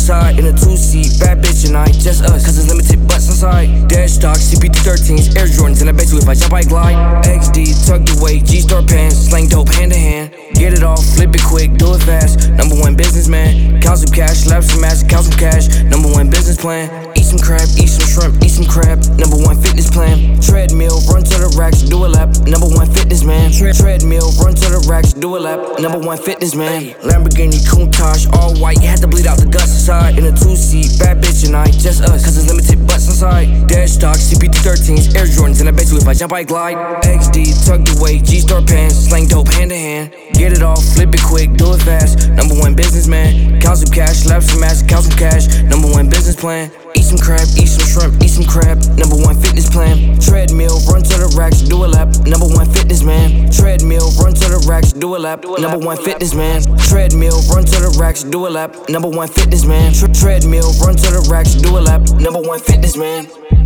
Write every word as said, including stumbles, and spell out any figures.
outside in a two-seat, bad bitch and I, just us, cause it's limited butts inside. Dash stock, C P three thirteens, Air Jordans, and I bet you if I jump I glide. X D, tucked away, G-Star pants, slang dope hand to hand. Get it off, flip it quick, do it fast. Number one businessman, count some cash, slap some ass, count some cash. Number one business plan, eat some crab, eat some shrimp, eat some crab. Number one fitness plan, treadmill, run to the racks, do a lap. Number one fitness man, Tre treadmill, run to the racks, do a lap. Number one fitness man, Lamborghini Countach, all white, you had to bleed out the guts inside. In a two-seat, bad bitch and I, just us, cause it's limited butts inside. Dash stock, C P three thirteens, Air Jordans, and I bet you if I jump I glide. X D, tucked away, G-Star pants, slang dope hand to hand. Get it off, flip it quick, do it fast. Number one businessman, count some cash, slap some ass, count some cash. Number one business plan, eat some crab, eat some shrimp, eat some crab. Number one fitness plan, treadmill, run to the racks, do a lap. Number one fitness man, treadmill, run to the racks, do a lap. Number one fitness man, treadmill, run to the racks, do a lap. Number one fitness man, Tre treadmill, run to the racks, do a lap. Number one fitness man.